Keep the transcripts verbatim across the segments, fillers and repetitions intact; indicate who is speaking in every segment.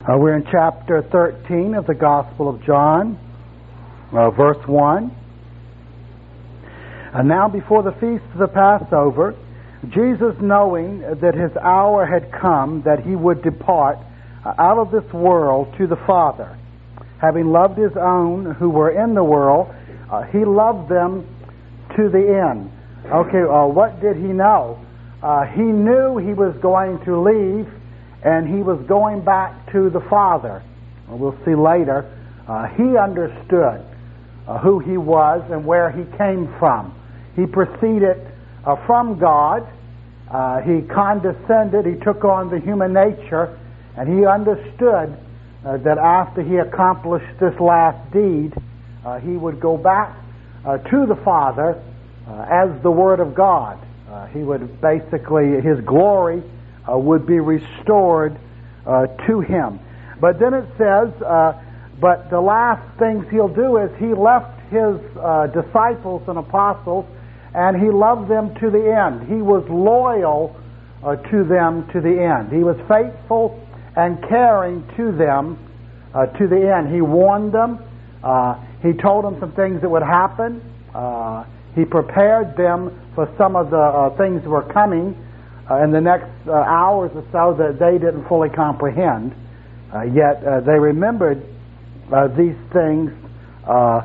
Speaker 1: Uh, we're in chapter thirteen of the Gospel of John, uh, verse one. And now before the feast of the Passover, Jesus, knowing that his hour had come, that he would depart uh, out of this world to the Father, having loved his own who were in the world, uh, he loved them to the end. Okay, uh, what did he know? Uh, he knew he was going to leave, and he was going back to the Father. We'll see later. Uh, he understood uh, who he was and where he came from. He proceeded uh, from God. Uh, he condescended. He took on the human nature, and he understood uh, that after he accomplished this last deed, uh, he would go back uh, to the Father uh, as the Word of God. Uh, he would basically, his glory Uh, would be restored uh, to him. But then it says, uh, but the last things he'll do is he left his uh, disciples and apostles, and he loved them to the end. He was loyal uh, to them to the end. He was faithful and caring to them uh, to the end. He warned them. Uh, he told them some things that would happen. Uh, he prepared them for some of the uh, things that were coming Uh, in the next uh, hours or so that they didn't fully comprehend. Uh, yet uh, they remembered uh, these things uh,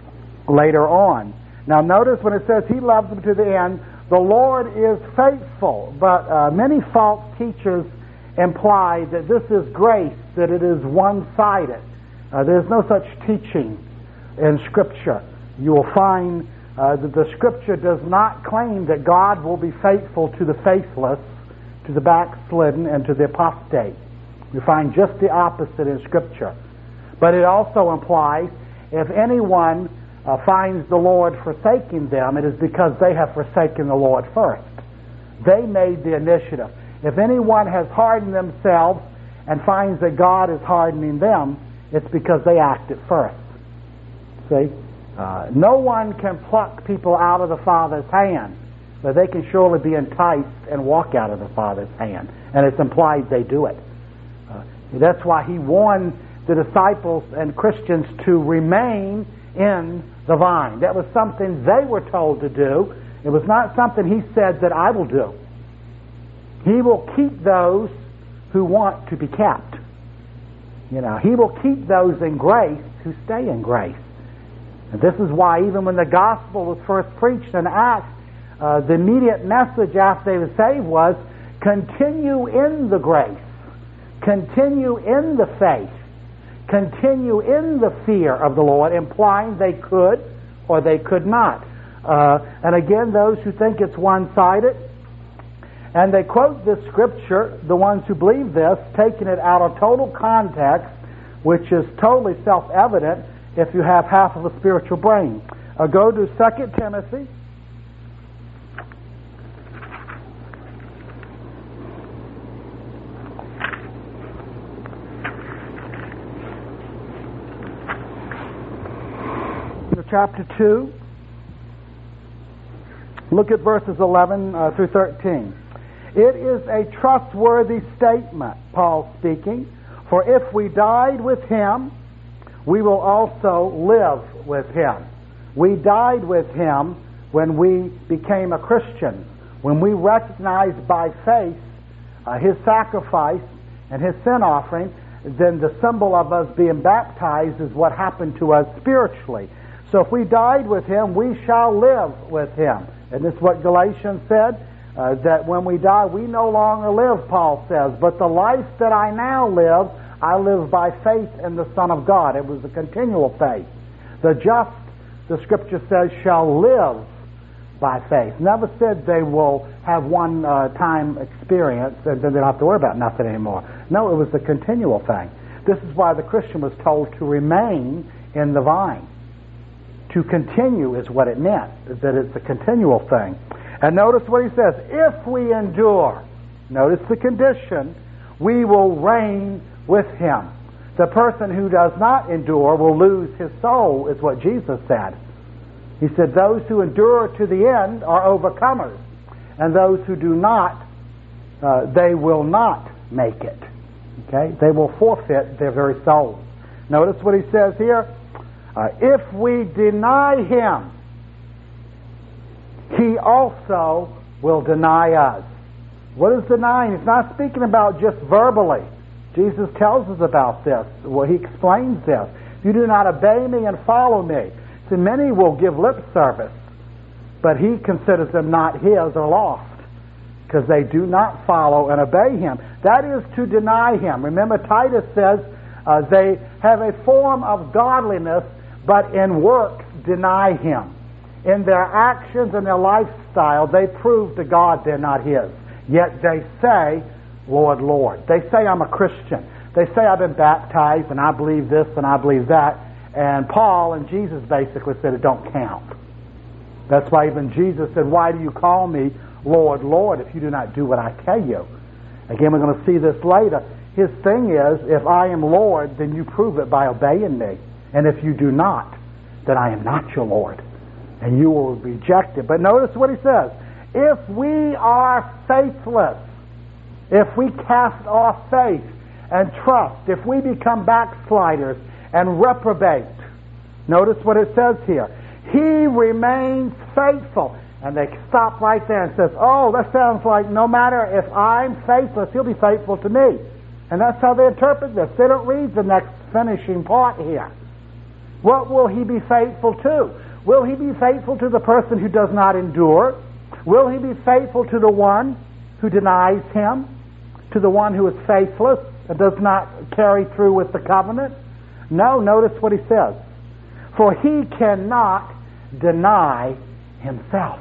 Speaker 1: later on. Now notice when it says he loves them to the end, the Lord is faithful. But uh, many false teachers imply that this is grace, that it is one-sided. Uh, there's no such teaching in Scripture. You will find Uh, that the Scripture does not claim that God will be faithful to the faithless, to the backslidden, and to the apostate. We find just the opposite in Scripture. But it also implies if anyone uh, finds the Lord forsaking them, it is because they have forsaken the Lord first. They made the initiative. If anyone has hardened themselves and finds that God is hardening them, it's because they acted first. See? Uh, no one can pluck people out of the Father's hand, but they can surely be enticed and walk out of the Father's hand. And it's implied they do it. Uh, that's why he warned the disciples and Christians to remain in the vine. That was something they were told to do. It was not something he said that I will do. He will keep those who want to be kept. You know, he will keep those in grace who stay in grace. And this is why even when the gospel was first preached in Acts, uh, the immediate message after they were saved was, continue in the grace, continue in the faith, continue in the fear of the Lord, implying they could or they could not. Uh, and again, those who think it's one-sided, and they quote this scripture, the ones who believe this, taking it out of total context, which is totally self-evident if you have half of a spiritual brain. Uh, go to Second Timothy. Chapter two. Look at verses eleven uh, through thirteen. It is a trustworthy statement, Paul speaking, for if we died with him, we will also live with him. We died with him when we became a Christian. When we recognized by faith uh, his sacrifice and his sin offering, then the symbol of us being baptized is what happened to us spiritually. So if we died with him, we shall live with him. And this is what Galatians said, uh, that when we die, we no longer live, Paul says, but the life that I now live, I live by faith in the Son of God. It was a continual faith. The just, the Scripture says, shall live by faith. Never said they will have one uh, time experience and then they don't have to worry about nothing anymore. No, it was a continual thing. This is why the Christian was told to remain in the vine. To continue is what it meant, that it's a continual thing. And notice what he says, if we endure, notice the condition, we will reign with him. The person who does not endure will lose his soul, is what Jesus said. He said, those who endure to the end are overcomers, and those who do not, uh, they will not make it. Okay? They will forfeit their very souls. Notice what he says here. Uh, if we deny him, he also will deny us. What is denying? He's not speaking about just verbally. Jesus tells us about this. Well, he explains this. If you do not obey me and follow me. See, many will give lip service, but he considers them not his or lost, because they do not follow and obey him. That is to deny him. Remember, Titus says uh, they have a form of godliness, but in works deny him. In their actions and their lifestyle, they prove to God they're not his. Yet they say, Lord, Lord. They say, I'm a Christian. They say, I've been baptized, and I believe this, and I believe that. And Paul and Jesus basically said it don't count. That's why even Jesus said, why do you call me Lord, Lord, if you do not do what I tell you? Again, we're going to see this later. His thing is, if I am Lord, then you prove it by obeying me. And if you do not, then I am not your Lord. And you will reject it. But notice what he says. If we are faithless, if we cast off faith and trust, if we become backsliders and reprobate, notice what it says here. He remains faithful. And they stop right there and says, oh, that sounds like no matter if I'm faithless, he'll be faithful to me. And that's how they interpret this. They don't read the next finishing part here. What will he be faithful to? Will he be faithful to the person who does not endure? Will he be faithful to the one who denies him? To the one who is faithless and does not carry through with the covenant? No, notice what he says. For he cannot deny himself.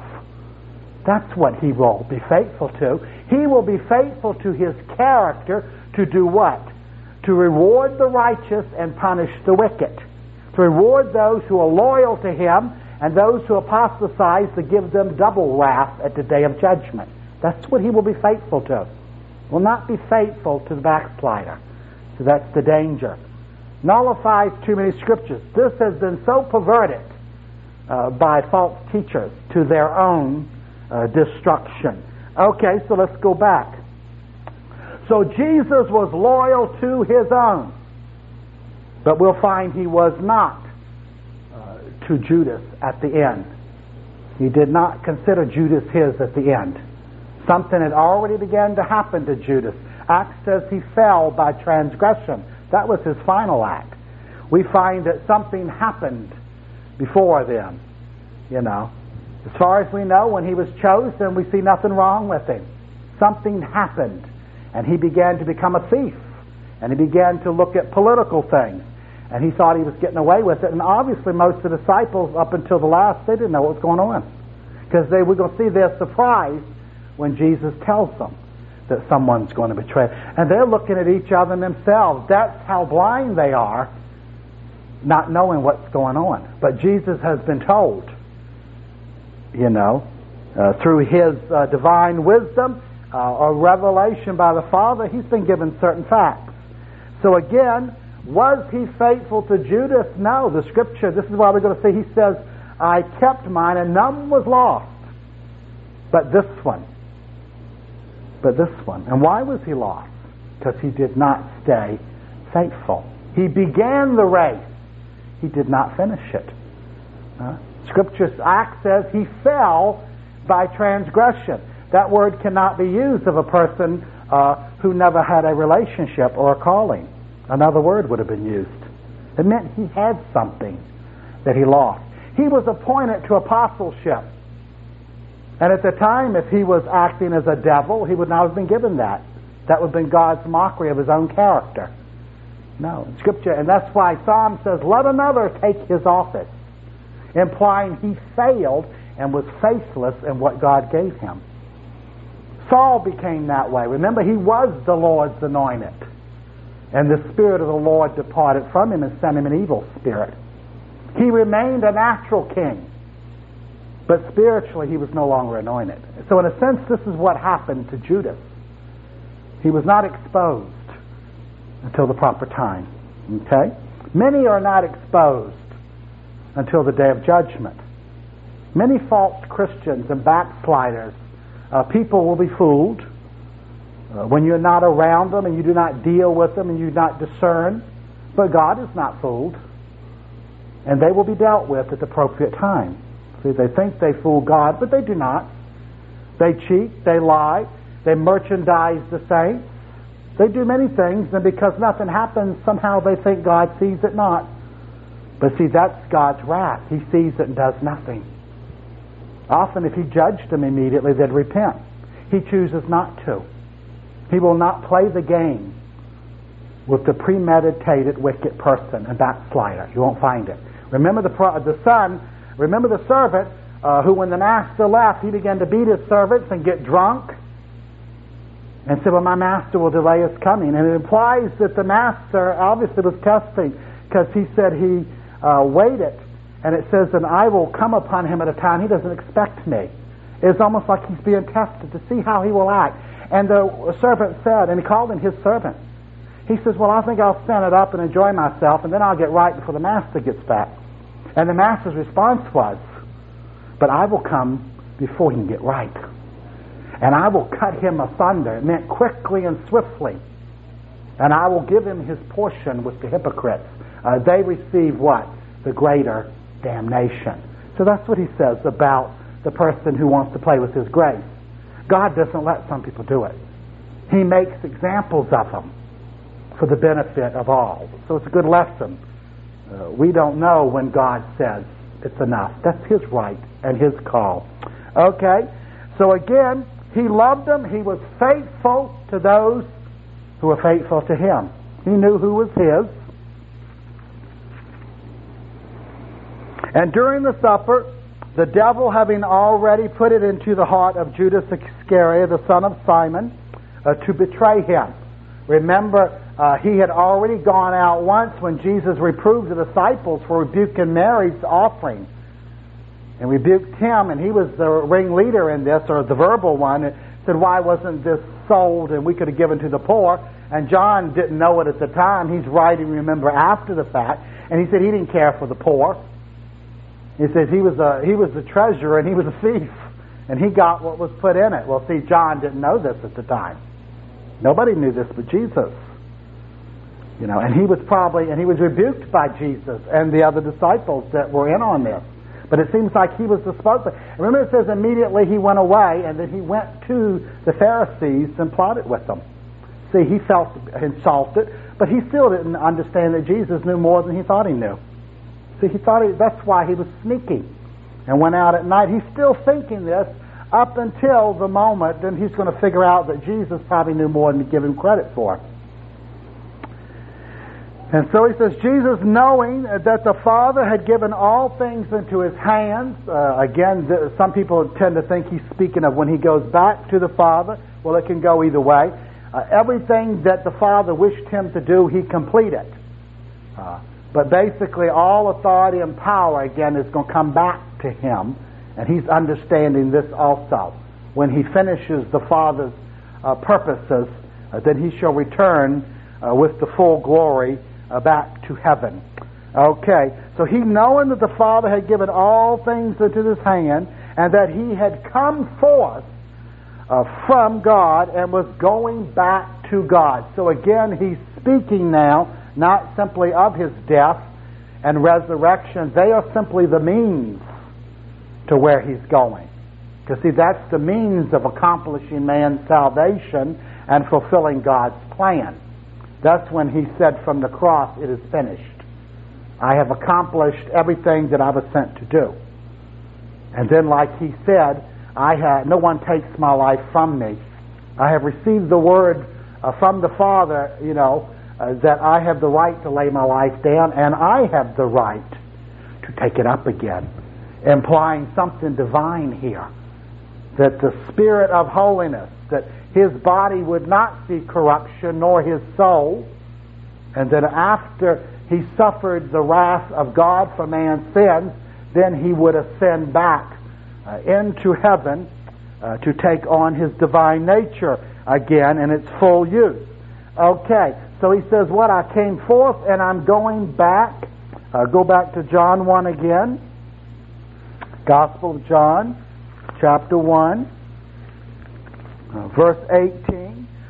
Speaker 1: That's what he will be faithful to. He will be faithful to his character to do what? To reward the righteous and punish the wicked. To reward those who are loyal to him, and those who apostatize, to give them double wrath at the day of judgment. That's what he will be faithful to. Will not be faithful to the backslider. So that's the danger. Nullifies too many scriptures. This has been so perverted uh, by false teachers to their own uh, destruction. Okay, so let's go back. So Jesus was loyal to his own, but we'll find he was not to Judas at the end. He did not consider Judas his at the end. Something had already begun to happen to Judas. Acts says he fell by transgression. That was his final act. We find that something happened before then. You know, as far as we know, when he was chosen, we see nothing wrong with him. Something happened, and he began to become a thief, and he began to look at political things. And he thought he was getting away with it. And obviously most of the disciples, up until the last, they didn't know what was going on. Because they were going to see their surprise when Jesus tells them that someone's going to betray. And they're looking at each other and themselves. That's how blind they are, not knowing what's going on. But Jesus has been told, you know, uh, through his uh, divine wisdom uh, or revelation by the Father, he's been given certain facts. So again, was he faithful to Judas? No. The scripture, this is why we're going to see, he says, I kept mine and none was lost. But this one. But this one. And why was he lost? Because he did not stay faithful. He began the race. He did not finish it. Uh, scripture, Acts says he fell by transgression. That word cannot be used of a person uh, who never had a relationship or a calling. Another word would have been used. It meant he had something that he lost. He was appointed to apostleship. And at the time, if he was acting as a devil, he would not have been given that. That would have been God's mockery of his own character. No, in Scripture, and that's why Psalm says, let another take his office, implying he failed and was faithless in what God gave him. Saul became that way. Remember, he was the Lord's anointed. And the Spirit of the Lord departed from him and sent him an evil spirit. He remained a natural king, but spiritually he was no longer anointed. So in a sense, this is what happened to Judas. He was not exposed until the proper time. Okay? Many are not exposed until the day of judgment. Many false Christians and backsliders, uh, people will be fooled uh, when you're not around them and you do not deal with them and you do not discern. But God is not fooled, and they will be dealt with at the appropriate time. See, they think they fool God, but they do not. They cheat, they lie, they merchandise the saints. They do many things, and because nothing happens, somehow they think God sees it not. But see, that's God's wrath. He sees it and does nothing. Often if He judged them immediately, they'd repent. He chooses not to. He will not play the game with the premeditated wicked person and backslider. You won't find it. Remember the the son, remember the servant uh, who when the master left, he began to beat his servants and get drunk and said, well, my master will delay his coming. And it implies that the master obviously was testing, because he said he uh, waited. And it says, and I will come upon him at a time he doesn't expect me. It's almost like he's being tested to see how he will act. And the servant said, and he called him his servant. He says, well, I think I'll stand it up and enjoy myself, and then I'll get right before the master gets back. And the master's response was, but I will come before he can get right. And I will cut him asunder. It meant quickly and swiftly. And I will give him his portion with the hypocrites. Uh, they receive what? The greater damnation. So that's what he says about the person who wants to play with his grace. God doesn't let some people do it. He makes examples of them for the benefit of all. So it's a good lesson. Uh, we don't know when God says it's enough. That's His right and His call. Okay, so again, He loved them. He was faithful to those who were faithful to Him. He knew who was His. And during the supper, the devil, having already put it into the heart of Judas Iscariot, the son of Simon, uh, to betray Him. Remember, uh, he had already gone out once when Jesus reproved the disciples for rebuking Mary's offering. And rebuked him, and he was the ringleader in this, or the verbal one, and said, why wasn't this sold and we could have given to the poor? And John didn't know it at the time. He's writing, remember, after the fact. And he said he didn't care for the poor. He says he was a, he was the treasurer and he was a thief. And he got what was put in it. Well, see, John didn't know this at the time. Nobody knew this but Jesus. You know, and he was probably, and he was rebuked by Jesus and the other disciples that were in on this. But it seems like he was the spokesman. Remember, it says immediately he went away, and then he went to the Pharisees and plotted with them. See, he felt insulted, but he still didn't understand that Jesus knew more than he thought he knew. See, he thought he, that's why he was sneaky and went out at night. He's still thinking this up until the moment, then he's going to figure out that Jesus probably knew more than to give him credit for. And so he says, Jesus, knowing that the Father had given all things into His hands, uh, again, th- some people tend to think he's speaking of when he goes back to the Father. Well, it can go either way. Uh, everything that the Father wished Him to do, He completed. Uh, but basically, all authority and power, again, is going to come back to Him. And He's understanding this also. When He finishes the Father's uh, purposes, uh, then He shall return uh, with the full glory Uh, back to heaven. Okay, so he, knowing that the Father had given all things into His hand, and that He had come forth uh, from God and was going back to God. So again, he's speaking now, not simply of His death and resurrection. They are simply the means to where He's going. Because see, that's the means of accomplishing man's salvation and fulfilling God's plan. That's when He said from the cross, it is finished. I have accomplished everything that I was sent to do. And then like He said, I have, no one takes my life from me. I have received the word uh, from the Father, you know, uh, that I have the right to lay my life down, and I have the right to take it up again. Implying something divine here. That the Spirit of holiness, that His body would not see corruption, nor His soul, and that after He suffered the wrath of God for man's sins, then He would ascend back uh, into heaven uh, to take on His divine nature again in its full use. Okay, so he says, what, I came forth and I'm going back. Uh, go back to John one again. Gospel of John, chapter one. Uh, verse eighteen,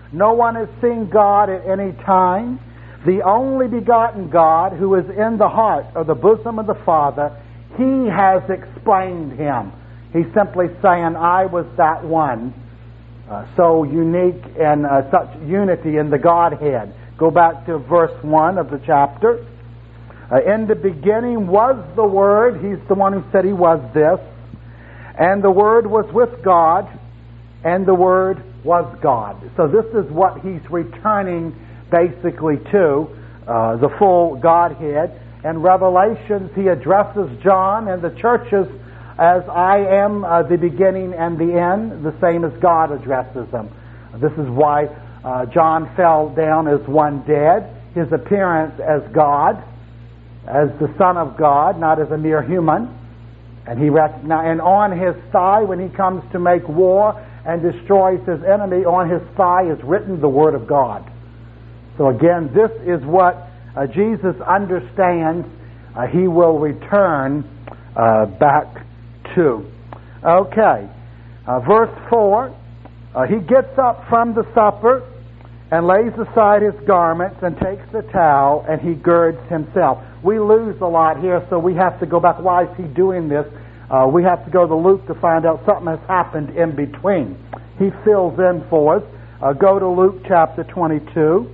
Speaker 1: No one has seen God at any time. The only begotten God, who is in the heart or the bosom of the Father, He has explained Him. He's simply saying, I was that one. Uh, so unique and uh, such unity in the Godhead. Go back to verse one of the chapter. Uh, in the beginning was the Word. He's the one who said He was this. And the Word was with God, and the Word was God. So this is what He's returning basically to, uh, the full Godhead. In Revelations, He addresses John and the churches as I am uh, the beginning and the end, the same as God addresses them. This is why uh, John fell down as one dead, his appearance as God, as the Son of God, not as a mere human. And he recognized, and on his thigh, when he comes to make war and destroys his enemy, on his thigh is written the Word of God. So again, this is what uh, Jesus understands uh, He will return uh, back to. Okay, uh, verse four, uh, He gets up from the supper and lays aside His garments and takes the towel and He girds Himself. We lose a lot here, so we have to go back. Why is He doing this? Uh, we have to go to Luke to find out something has happened in between. He fills in for us. Uh, go to Luke chapter twenty-two.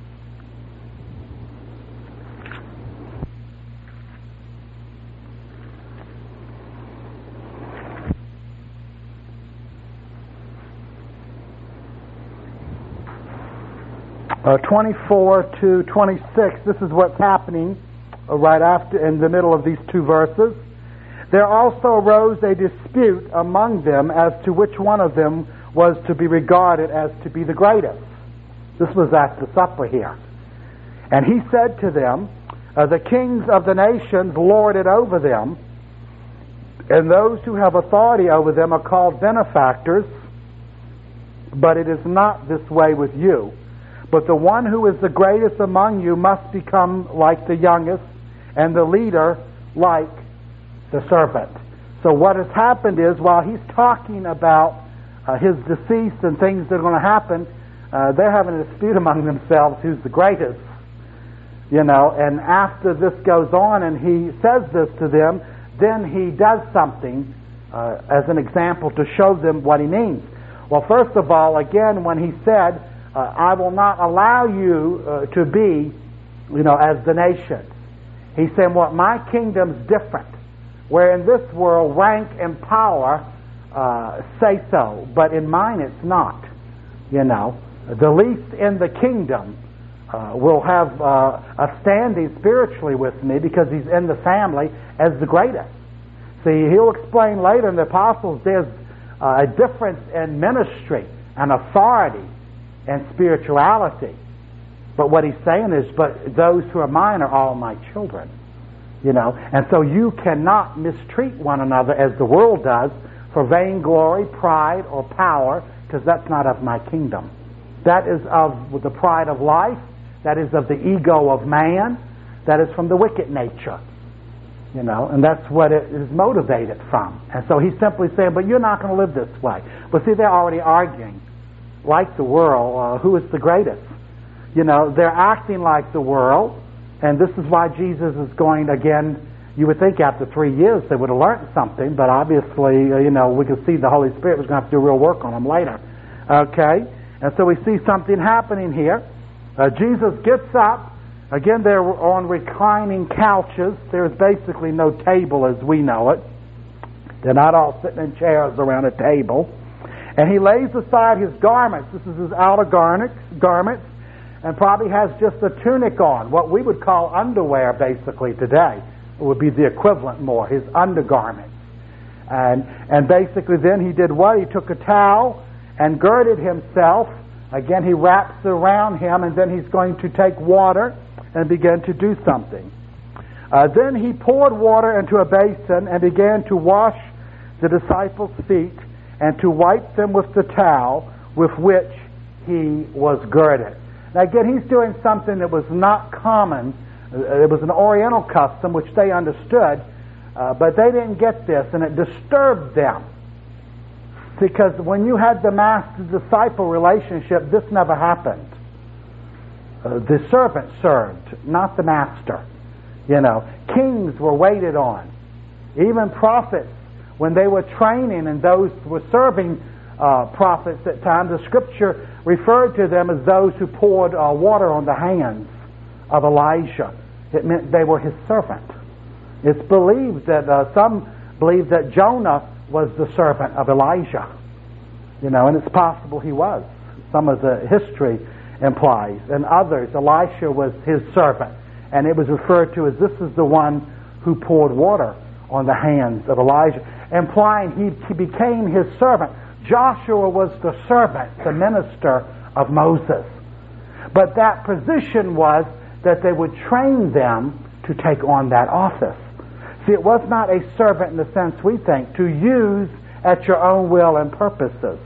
Speaker 1: Uh, twenty-four to twenty-six, this is what's happening uh, right after, in the middle of these two verses. There also arose a dispute among them as to which one of them was to be regarded as to be the greatest. This was at the supper here. And He said to them, uh, the kings of the nations lord it over them, and those who have authority over them are called benefactors, but it is not this way with you. But the one who is the greatest among you must become like the youngest, and the leader like the servant. So what has happened is, while He's talking about uh, His decease and things that are going to happen, uh, they're having a dispute among themselves who's the greatest. You know, and after this goes on and He says this to them, then He does something uh, as an example to show them what He means. Well, first of all, again, when He said, Uh, I will not allow you uh, to be, you know, as the nations. He's saying, well, my kingdom's different. Where in this world, rank and power uh, say so, but in mine it's not. You know, the least in the kingdom uh, will have uh, a standing spiritually with me because he's in the family as the greatest. See, he'll explain later in the apostles there's uh, a difference in ministry and authority and spirituality. But what he's saying is, but those who are mine are all my children. You know, and so you cannot mistreat one another as the world does for vainglory, pride, or power, because that's not of my kingdom. That is of the pride of life, that is of the ego of man, that is from the wicked nature. You know, and that's what it is motivated from. And so he's simply saying, but you're not going to live this way. But see, they're already arguing. Like the world, uh, who is the greatest? You know, they're acting like the world, and this is why Jesus is going again. You would think after three years they would have learned something, but obviously, uh, you know, we could see the Holy Spirit was going to have to do real work on them later. Okay? And so we see something happening here. Uh, Jesus gets up. Again, they're on reclining couches. There's basically no table as we know it. They're not all sitting in chairs around a table. And He lays aside His garments. This is His outer garments, garments, and probably has just a tunic on, what we would call underwear basically today. It would be the equivalent more, His undergarments. And, and basically then He did what? He took a towel and girded Himself. Again, He wraps around Him, and then He's going to take water and begin to do something. Uh, then He poured water into a basin and began to wash the disciples' feet and to wipe them with the towel with which He was girded. Now again, He's doing something that was not common. It was an Oriental custom which they understood, uh, but they didn't get this, and it disturbed them. Because when you had the master-disciple relationship, this never happened. Uh, the servant served, not the master. You know, kings were waited on. Even prophets, when they were training and those were serving uh, prophets at times, the Scripture referred to them as those who poured uh, water on the hands of Elijah. It meant they were his servant. It's believed that uh, some believe that Jonah was the servant of Elijah. You know, and it's possible he was. Some of the history implies. And others, Elisha was his servant. And it was referred to as this is the one who poured water on the hands of Elijah, implying he, he became his servant. Joshua was the servant, the minister of Moses. But that position was that they would train them to take on that office. See, it was not a servant in the sense we think, to use at your own will and purposes.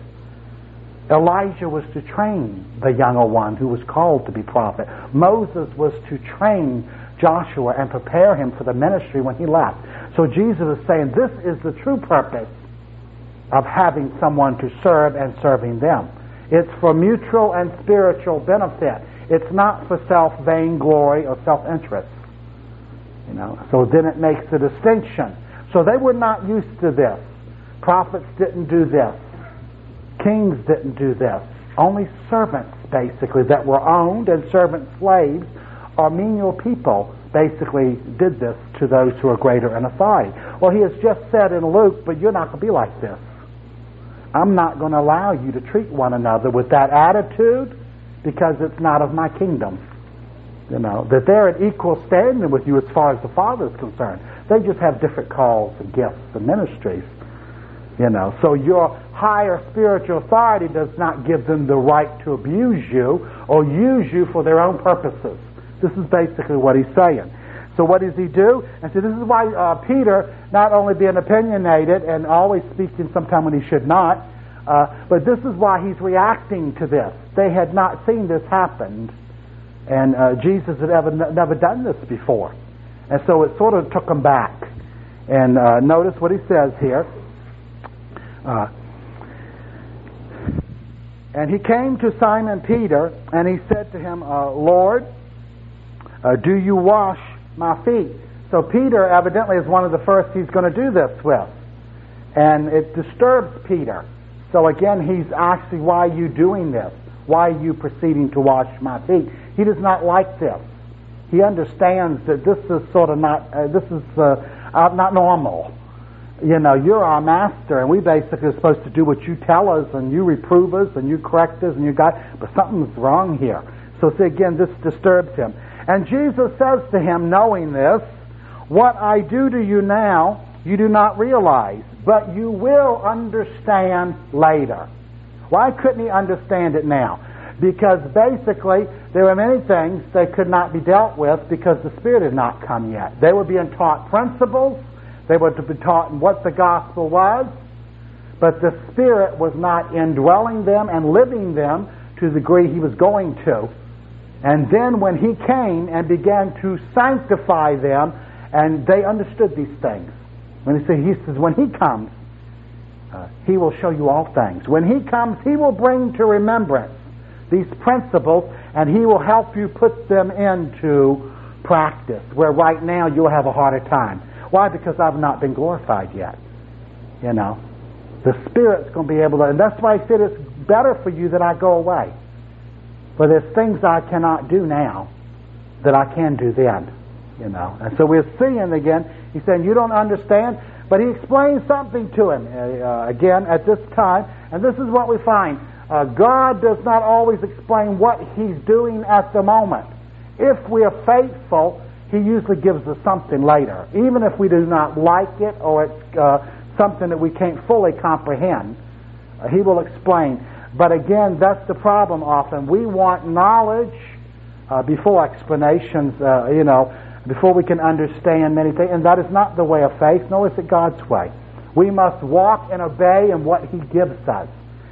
Speaker 1: Elijah was to train the younger one who was called to be prophet. Moses was to train Joshua and prepare him for the ministry when he left. So Jesus is saying this is the true purpose of having someone to serve and serving them. It's for mutual and spiritual benefit. It's not for self-vainglory or self-interest. You know, so then it makes a distinction. So they were not used to this. Prophets didn't do this. Kings didn't do this. Only servants, basically, that were owned, and servant slaves or menial people basically did this to those who are greater in authority. Well, he has just said in Luke, but you're not going to be like this. I'm not going to allow you to treat one another with that attitude because it's not of my kingdom. You know, that they're at equal standing with you as far as the Father is concerned. They just have different calls and gifts and ministries. You know, so your higher spiritual authority does not give them the right to abuse you or use you for their own purposes. This is basically what he's saying. So what does he do? And so this is why uh, Peter, not only being opinionated and always speaking sometime when he should not, uh, but this is why he's reacting to this. They had not seen this happen, and uh, Jesus had ever n- never done this before. And so it sort of took them back. And uh, notice what he says here. Uh, and he came to Simon Peter, and he said to him, uh, Lord, uh, do you wash my feet? So Peter evidently is one of the first he's going to do this with. And it disturbs Peter. So again, he's asking, why are you doing this? Why are you proceeding to wash my feet? He does not like this. He understands that this is sort of not, uh, this is uh, uh, not normal. You know, you're our master, and we basically are supposed to do what you tell us, and you reprove us, and you correct us, and you guide. But something's wrong here. So see, again, this disturbs him. And Jesus says to him, knowing this, what I do to you now, you do not realize, but you will understand later. Why couldn't he understand it now? Because basically, there were many things they could not be dealt with because the Spirit had not come yet. They were being taught principles. They were to be taught what the gospel was, but the Spirit was not indwelling them and living them to the degree he was going to. And then when he came and began to sanctify them, and they understood these things. When he said, he says, when he comes, uh, he will show you all things. When he comes, he will bring to remembrance these principles, and he will help you put them into practice, where right now you'll have a harder time. Why? Because I've not been glorified yet. You know, the Spirit's going to be able to, and that's why he said it's better for you that I go away. For there's things I cannot do now that I can do then. You know, and so we're seeing again, he's saying you don't understand, but he explains something to him uh, again at this time, and this is what we find. Uh, God does not always explain what he's doing at the moment. If we are faithful, he usually gives us something later. Even if we do not like it or it's uh, something that we can't fully comprehend, uh, he will explain. But again, that's the problem often. We want knowledge uh, before explanations, uh, you know, before we can understand many things. And that is not the way of faith, nor is it God's way. We must walk and obey in what he gives us.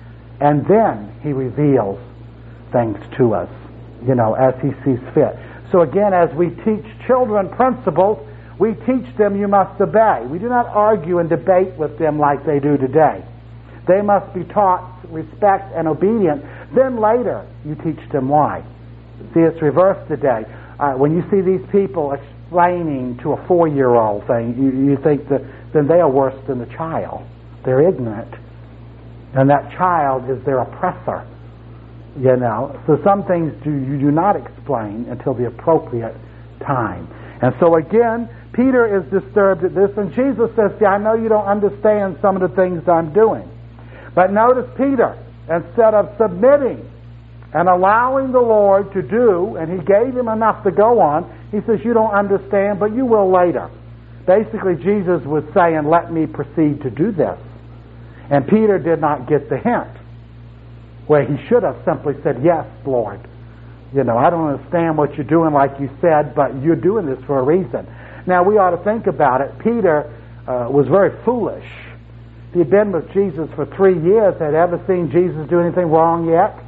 Speaker 1: And then he reveals things to us, you know, as he sees fit. So again, as we teach children principles, we teach them you must obey. We do not argue and debate with them like they do today. They must be taught respect and obedience. Then later, you teach them why. See, it's reversed today. Uh, when you see these people explaining to a four-year-old thing, you, you think that then they are worse than the child. They're ignorant. And that child is their oppressor. You know, so some things do you do not explain until the appropriate time. And so again, Peter is disturbed at this, and Jesus says, see, I know you don't understand some of the things I'm doing. But notice Peter, instead of submitting and allowing the Lord to do, and he gave him enough to go on, he says, you don't understand, but you will later. Basically, Jesus was saying, let me proceed to do this. And Peter did not get the hint, where he should have simply said, yes, Lord. You know, I don't understand what you're doing like you said, but you're doing this for a reason. Now, we ought to think about it. Peter uh, was very foolish. He had been with Jesus for three years. Had ever seen Jesus do anything wrong yet?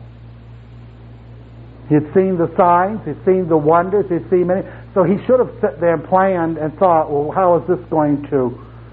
Speaker 1: He had seen the signs. He'd seen the wonders. He'd seen many. So he should have sat there and planned and thought, well, how is this going to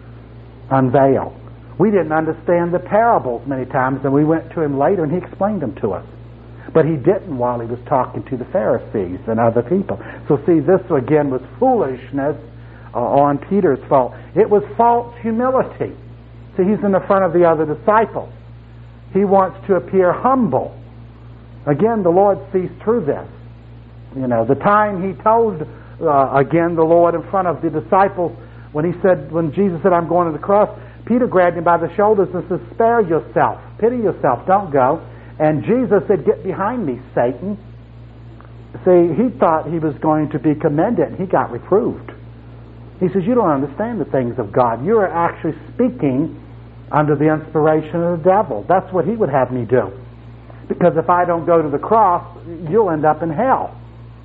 Speaker 1: unveil? We didn't understand the parables many times, and we went to him later and he explained them to us. But he didn't while he was talking to the Pharisees and other people. So see, this again was foolishness uh, on Peter's fault. It was false humility. See, he's in the front of the other disciples. He wants to appear humble. Again, the Lord sees through this. You know, the time he told, uh, again, the Lord in front of the disciples, when he said, when Jesus said, I'm going to the cross, Peter grabbed him by the shoulders and said, spare yourself, pity yourself, don't go. And Jesus said, get behind me, Satan. See, he thought he was going to be commended, and he got reproved. He says, you don't understand the things of God. You are actually speaking under the inspiration of the devil. That's what he would have me do. Because if I don't go to the cross, you'll end up in hell.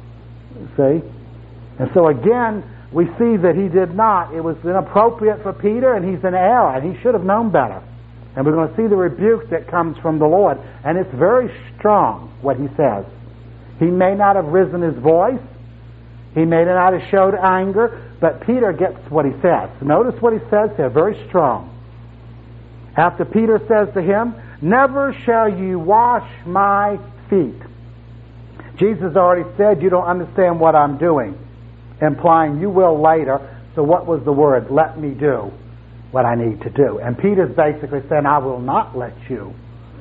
Speaker 1: See? And so again, we see that he did not. It was inappropriate for Peter, and he's in error, and he should have known better. And we're going to see the rebuke that comes from the Lord. And it's very strong, what he says. He may not have risen his voice. He may not have showed anger. But Peter gets what he says. Notice what he says here, very strong. After Peter says to him, never shall you wash my feet. Jesus already said, you don't understand what I'm doing, implying you will later. So what was the word? Let me do what I need to do. And Peter's basically saying, I will not let you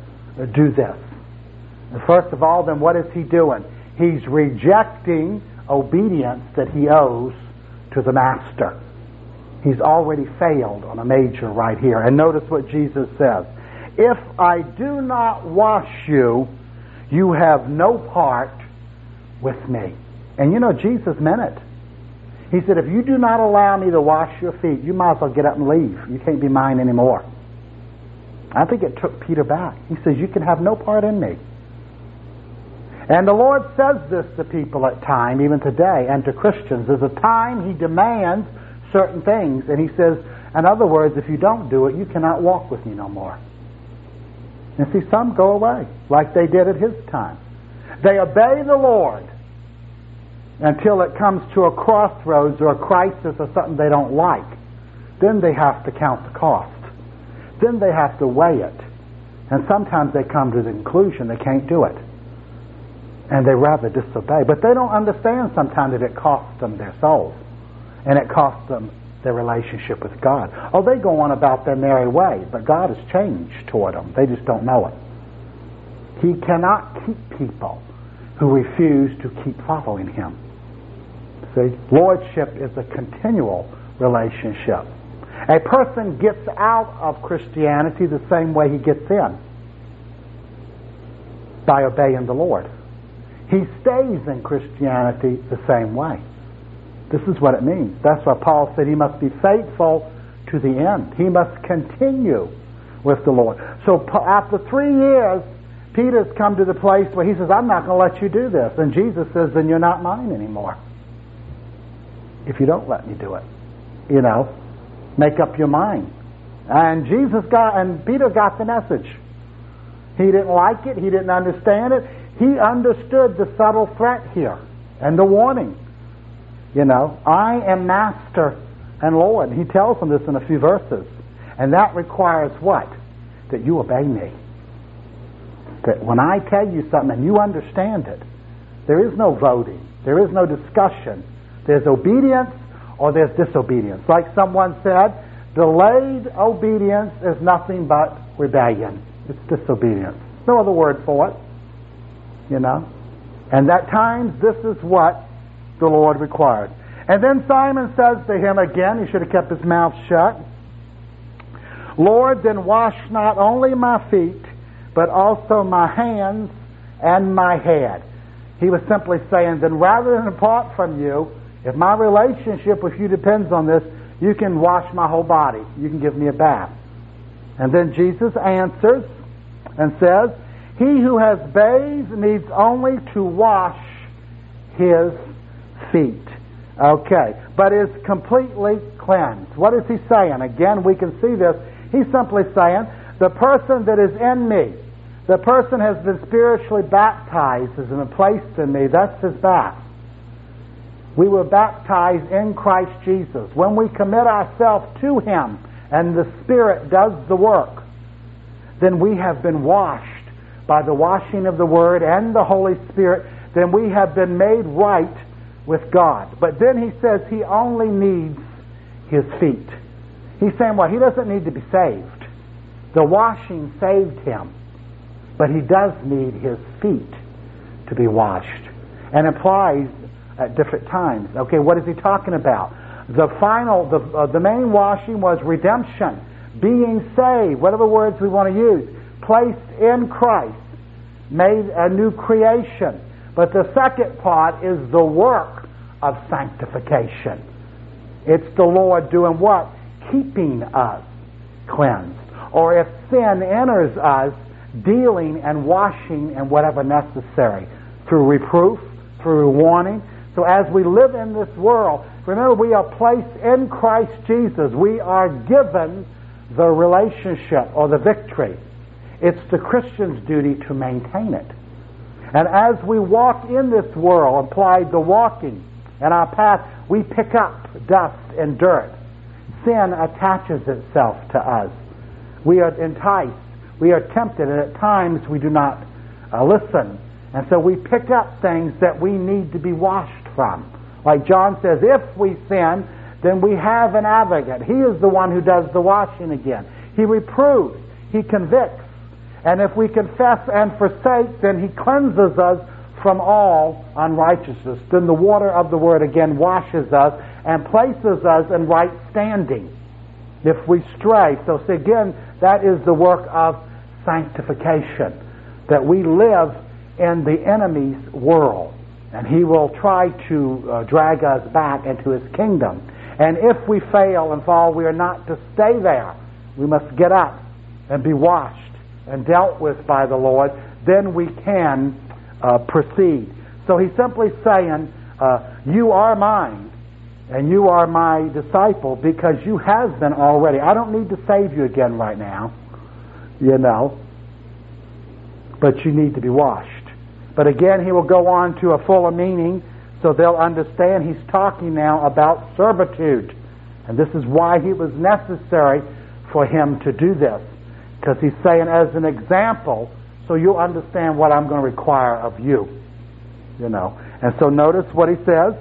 Speaker 1: do this. And first of all, then what is he doing? He's rejecting obedience that he owes to the Master. He's already failed on a major right here. And notice what Jesus says. If I do not wash you, you have no part with me. And you know, Jesus meant it. He said, if you do not allow me to wash your feet, you might as well get up and leave. You can't be mine anymore. I think it took Peter back. He says, you can have no part in me. And the Lord says this to people at times, even today, and to Christians. There's a time he demands certain things, and he says, in other words, if you don't do it, you cannot walk with me no more. And see, some go away, like they did at his time. They obey the Lord until it comes to a crossroads or a crisis or something they don't like. Then they have to count the cost. Then they have to weigh it. And sometimes they come to the conclusion they can't do it. And they rather disobey. But they don't understand sometimes that it costs them their souls. And it costs them their relationship with God. Oh, they go on about their merry way, but God has changed toward them. They just don't know it. He cannot keep people who refuse to keep following him. See, lordship is a continual relationship. A person gets out of Christianity the same way he gets in, by obeying the Lord. He stays in Christianity the same way. This is what it means. That's why Paul said he must be faithful to the end. He must continue with the Lord. So after three years, Peter's come to the place where he says, I'm not going to let you do this. And Jesus says, then you're not mine anymore. If you don't let me do it. You know, make up your mind. And Jesus got, and Peter got the message. He didn't like it. He didn't understand it. He understood the subtle threat here and the warning. You know, I am Master and Lord. He tells them this in a few verses. And that requires what? that you obey me. That when I tell you something and you understand it, there is no voting. There is no discussion. There's obedience or there's disobedience. Like someone said, delayed obedience is nothing but rebellion. It's disobedience. No other word for it. You know? And at times, this is what the Lord required. And then Simon says to him again, he should have kept his mouth shut, Lord, then wash not only my feet, but also my hands and my head. He was simply saying, then rather than depart from you, if my relationship with you depends on this, you can wash my whole body. You can give me a bath. And then Jesus answers and says, he who has bathed needs only to wash his feet. Okay, but is completely cleansed. What is he saying? Again, we can see this. He's simply saying, the person that is in me, the person has been spiritually baptized, has been placed in me. That's his bath. We were baptized in Christ Jesus. When we commit ourselves to him and the Spirit does the work, then we have been washed by the washing of the Word and the Holy Spirit. Then we have been made right with God. But then he says he only needs his feet. He's saying, well, he doesn't need to be saved. The washing saved him. But he does need his feet to be washed. And applies at different times. Okay, what is he talking about? The final, the, uh, the main washing was redemption. Being saved, whatever words we want to use. Placed in Christ. Made a new creation. But the second part is the work of sanctification. It's the Lord doing what? Keeping us cleansed. Or if sin enters us, dealing and washing and whatever necessary. Through reproof, through warning. So as we live in this world, remember we are placed in Christ Jesus. We are given the relationship or the victory. It's the Christian's duty to maintain it. And as we walk in this world, applied the walking in our path, we pick up dust and dirt. Sin attaches itself to us. We are enticed. We are tempted, and at times we do not uh, listen. And so we pick up things that we need to be washed from. Like John says, if we sin, then we have an advocate. He is the one who does the washing again. He reproves. He convicts. And if we confess and forsake, then he cleanses us from all unrighteousness. Then the water of the Word again washes us and places us in right standing if we stray. So, so again, that is the work of sanctification, that we live in the enemy's world, and he will try to uh, drag us back into his kingdom. And if we fail and fall, we are not to stay there. We must get up and be washed and dealt with by the Lord. Then we can uh, proceed. So he's simply saying, uh, you are mine, and you are my disciple, because you have been already. I don't need to save you again right now, you know, but you need to be washed. But again, he will go on to a fuller meaning, so they'll understand he's talking now about servitude. And this is why it was necessary for him to do this. Because he's saying as an example, so you'll understand what I'm going to require of you. You know. And so notice what he says.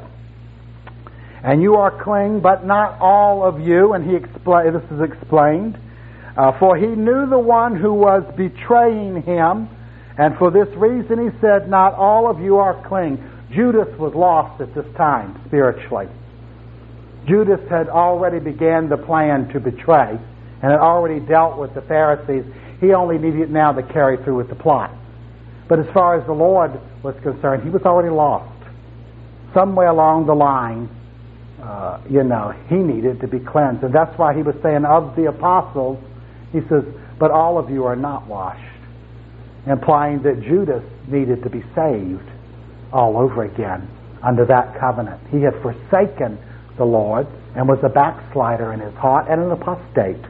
Speaker 1: And you are clean, but not all of you. And he expl- this is explained. Uh, for he knew the one who was betraying him. And for this reason he said, not all of you are clean. Judas was lost at this time, spiritually. Judas had already began the plan to betray, and had already dealt with the Pharisees. He only needed now to carry through with the plot. But as far as the Lord was concerned, he was already lost. Somewhere along the line, uh, you know, he needed to be cleansed. And that's why he was saying of the apostles, he says, but all of you are not washed. Implying that Judas needed to be saved all over again under that covenant. He had forsaken the Lord and was a backslider in his heart and an apostate.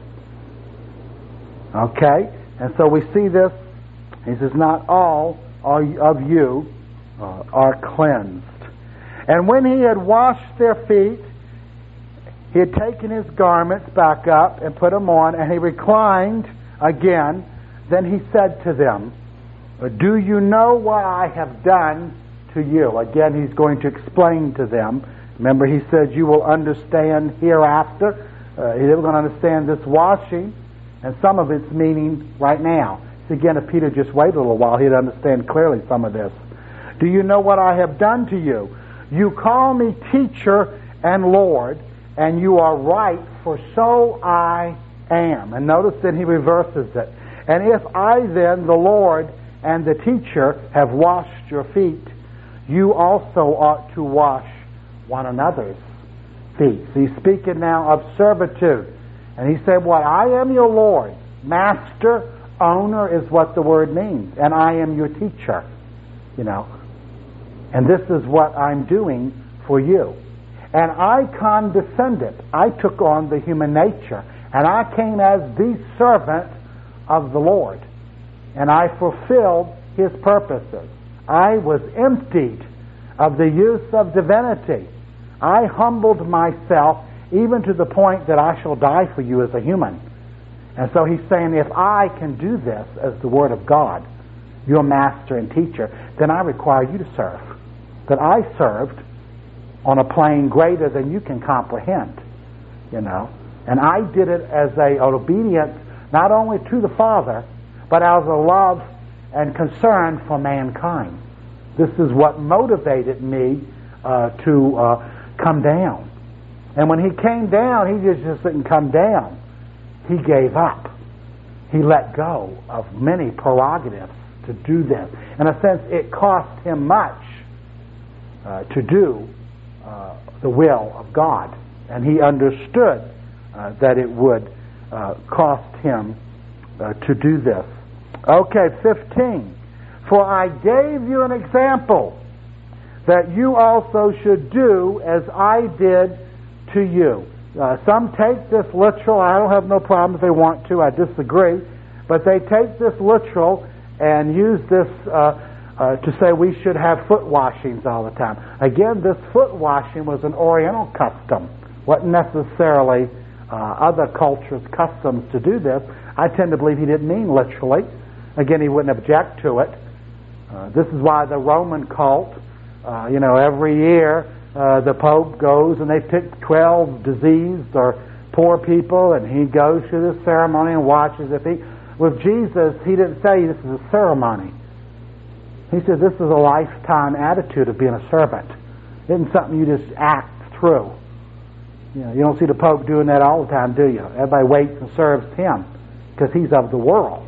Speaker 1: Okay? And so we see this. He says, not all of you uh, are cleansed. And when he had washed their feet, he had taken his garments back up and put them on, and he reclined again, then he said to them, do you know what I have done to you? Again, he's going to explain to them. Remember, he said, you will understand hereafter. Uh, they were going to understand this washing and some of its meaning right now. So again, if Peter just waited a little while, he'd understand clearly some of this. Do you know what I have done to you? You call me teacher and Lord, and you are right, for so I am. And notice that he reverses it. And if I then, the Lord and the teacher, have washed your feet, you also ought to wash one another's feet. So he's speaking now of servitude. And he said, what? I am your Lord. Master, owner is what the word means. And I am your teacher. You know. And this is what I'm doing for you. And I condescended. I took on the human nature. And I came as the servant of the Lord. And I fulfilled his purposes. I was emptied of the use of divinity. I humbled myself even to the point that I shall die for you as a human. And so he's saying, if I can do this as the Word of God, your master and teacher, then I require you to serve. That I served on a plane greater than you can comprehend, you know. And I did it as a, an obedience not only to the Father, but as a love and concern for mankind. This is what motivated me uh, to uh, come down. And when he came down, he just, just didn't come down. He gave up. He let go of many prerogatives to do this. In a sense, it cost him much uh, to do uh, the will of God. And he understood uh, that it would uh, cost him uh, to do this. Okay, fifteen. For I gave you an example that you also should do as I did to you. Uh, some take this literal. I don't have no problem if they want to. I disagree. But they take this literal and use this uh, uh, to say we should have foot washings all the time. Again, this foot washing was an Oriental custom. Wasn't necessarily uh, other cultures' customs to do this. I tend to believe he didn't mean literally. Again, he wouldn't object to it. Uh, this is why the Roman cult, uh, you know, every year uh, the Pope goes and they pick twelve diseased or poor people, and he goes through this ceremony and watches their feet. With Jesus, he didn't say this is a ceremony. He said this is a lifetime attitude of being a servant. It isn't something you just act through. You know, you don't see the Pope doing that all the time, do you? Everybody waits and serves him because he's of the world.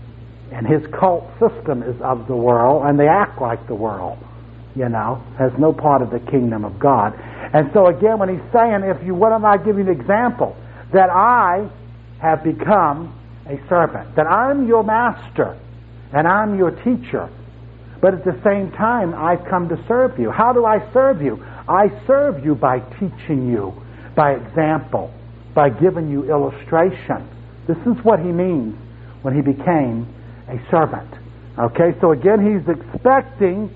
Speaker 1: And his cult system is of the world, and they act like the world, you know, has no part of the kingdom of God. And so again, when he's saying, if you, what am I giving an example? That I have become a servant, that I'm your master, and I'm your teacher, but at the same time, I've come to serve you. How do I serve you? I serve you by teaching you, by example, by giving you illustration. This is what he means when he became a servant. Okay, so again, he's expecting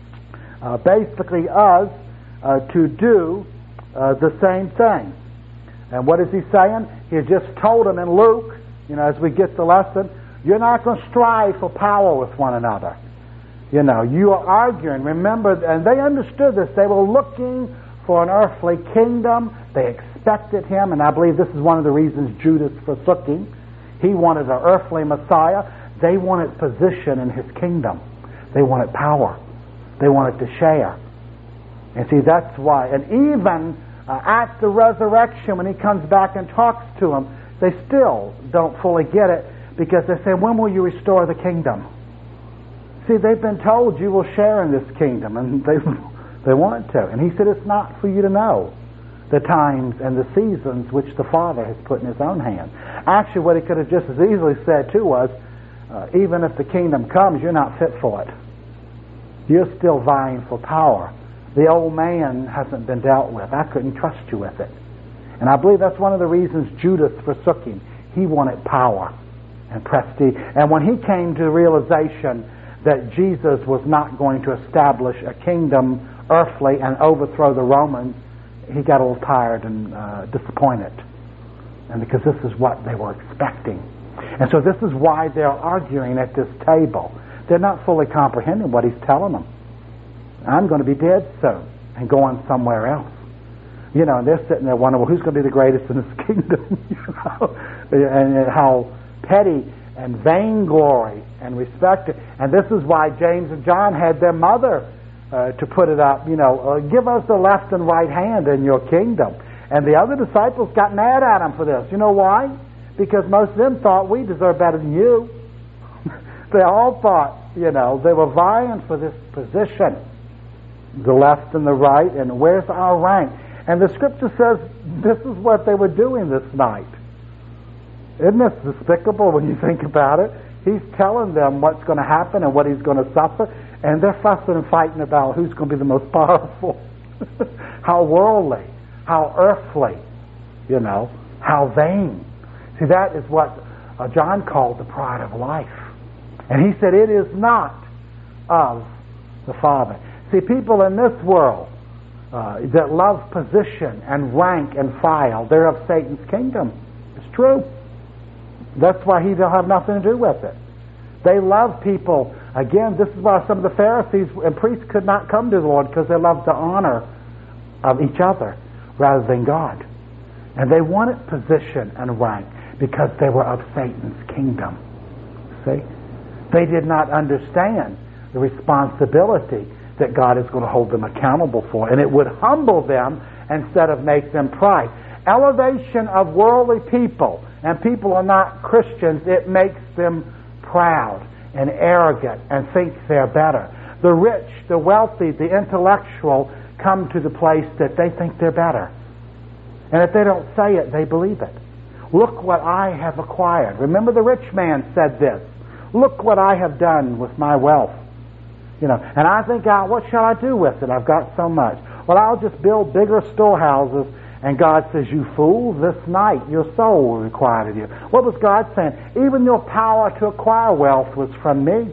Speaker 1: uh, basically us uh, to do uh, the same thing. And what is he saying? He has just told them in Luke, you know, as we get the lesson, you're not going to strive for power with one another. You know, you are arguing. Remember, and they understood this. They were looking for an earthly kingdom. They expected him, and I believe this is one of the reasons Judas forsook him. He wanted an earthly Messiah. They wanted position in his kingdom. They wanted power. They wanted to share. And see, that's why. And even uh, at the resurrection, when he comes back and talks to them, they still don't fully get it because they say, when will you restore the kingdom? See, they've been told you will share in this kingdom, and they, they want to. And he said, it's not for you to know the times and the seasons which the Father has put in his own hand. Actually, what he could have just as easily said too was, Uh, even if the kingdom comes, you're not fit for it. You're still vying for power. The old man hasn't been dealt with. I couldn't trust you with it. And I believe that's one of the reasons Judas forsook him. He wanted power and prestige. And when he came to the realization that Jesus was not going to establish a kingdom earthly and overthrow the Romans, he got a little tired and uh, disappointed. And because this is what they were expecting. And so this is why they're arguing at this table. They're not fully comprehending what he's telling them. I'm going to be dead soon and going somewhere else. You know, and they're sitting there wondering, well, who's going to be the greatest in this kingdom? You know, and, and how petty and vainglory and respect. And this is why James and John had their mother uh, to put it up, you know, uh, give us the left and right hand in your kingdom. And the other disciples got mad at him for this. You know why? Because most of them thought we deserve better than you. They all thought, you know, they were vying for this position, the left and the right, and where's our rank? And the scripture says this is what they were doing this night. Isn't this despicable when you think about it? He's telling them what's going to happen and what he's going to suffer, and they're fussing and fighting about who's going to be the most powerful. How worldly, how earthly, you know, how vain. See, that is what uh, John called the pride of life. And he said it is not of the Father. See, people in this world uh, that love position and rank and file, they're of Satan's kingdom. It's true. That's why he don't have nothing to do with it. They love people. Again, this is why some of the Pharisees and priests could not come to the Lord, because they loved the honor of each other rather than God. And they wanted position and rank because they were of Satan's kingdom. See? They did not understand the responsibility that God is going to hold them accountable for. And it would humble them instead of make them pride. Elevation of worldly people, and people are not Christians, it makes them proud and arrogant and think they're better. The rich, the wealthy, the intellectual come to the place that they think they're better. And if they don't say it, they believe it. Look what I have acquired. Remember, the rich man said this. Look what I have done with my wealth. You know, and I think, oh, what shall I do with it? I've got so much. Well, I'll just build bigger storehouses. And God says, you fool, this night your soul will be required of you. What was God saying? Even your power to acquire wealth was from me.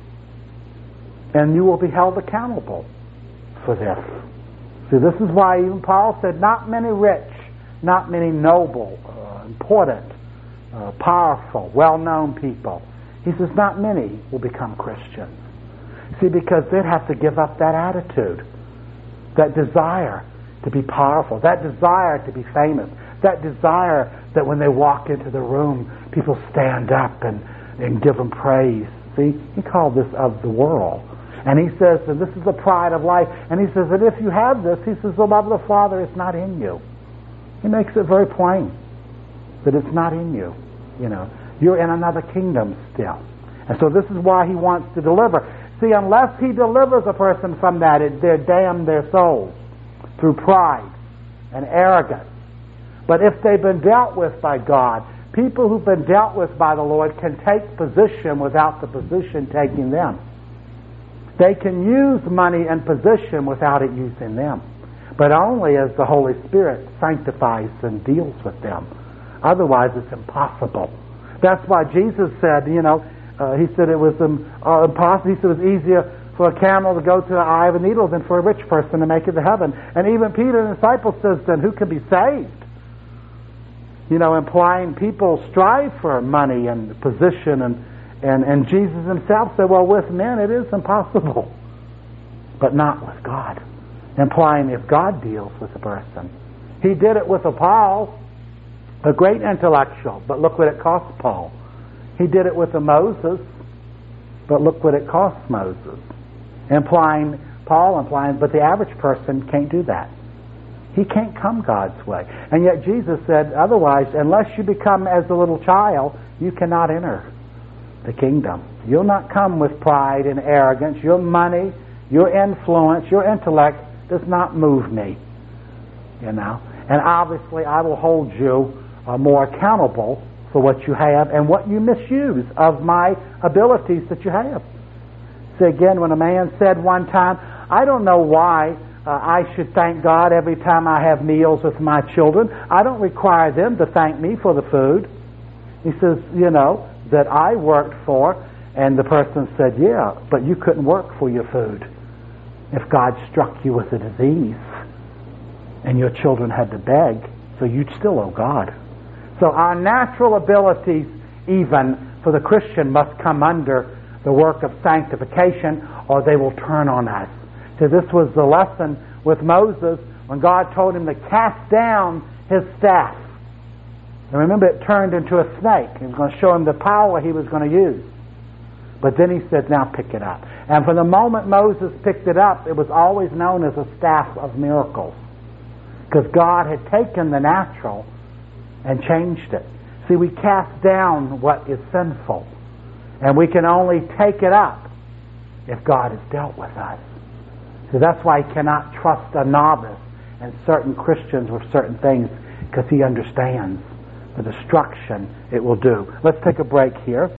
Speaker 1: And you will be held accountable for this. See, this is why even Paul said, not many rich, not many noble, uh, important, uh, powerful, well-known people. He says, not many will become Christians. See, because they'd have to give up that attitude, that desire to be powerful, that desire to be famous, that desire that when they walk into the room, people stand up and, and give them praise. See, he called this of the world. And he says, and this is the pride of life, and he says that if you have this, he says, the love of the Father is not in you. He makes it very plain that it's not in you. You know, you're in another kingdom still. And so this is why he wants to deliver. See, unless he delivers a person from that, it, they're damned their souls through pride and arrogance. But if they've been dealt with by God, people who've been dealt with by the Lord can take position without the position taking them. They can use money and position without it using them, but only as the Holy Spirit sanctifies and deals with them. Otherwise, it's impossible. That's why Jesus said, you know, uh, he said it was um, uh, impossible. He said it was easier for a camel to go to the eye of a needle than for a rich person to make it to heaven. And even Peter and the disciples says, then who can be saved? You know, implying people strive for money and position, and, and, and Jesus himself said, well, with men it is impossible, but not with God. Implying if God deals with a person. He did it with a Paul, a great intellectual, but look what it cost Paul. He did it with a Moses, but look what it cost Moses. Implying, Paul implying, but the average person can't do that. He can't come God's way. And yet Jesus said, otherwise, unless you become as a little child, you cannot enter the kingdom. You'll not come with pride and arrogance. Your money, your influence, your intellect does not move me. You know? And obviously I will hold you uh, more accountable for what you have and what you misuse of my abilities that you have. So again, when a man said one time, I don't know why uh, I should thank God every time I have meals with my children. I don't require them to thank me for the food. He says, you know, that I worked for. And the person said, yeah, but you couldn't work for your food if God struck you with a disease and your children had to beg, so you'd still owe God. So our natural abilities even for the Christian, must come under the work of sanctification, or they will turn on us. So this was the lesson with Moses when God told him to cast down his staff. And remember, it turned into a snake. He was going to show him the power he was going to use. But then he said, now pick it up. And from the moment Moses picked it up, it was always known as a staff of miracles. Because God had taken the natural and changed it. See, we cast down what is sinful. And we can only take it up if God has dealt with us. So that's why he cannot trust a novice and certain Christians with certain things, because he understands the destruction it will do. Let's take a break here.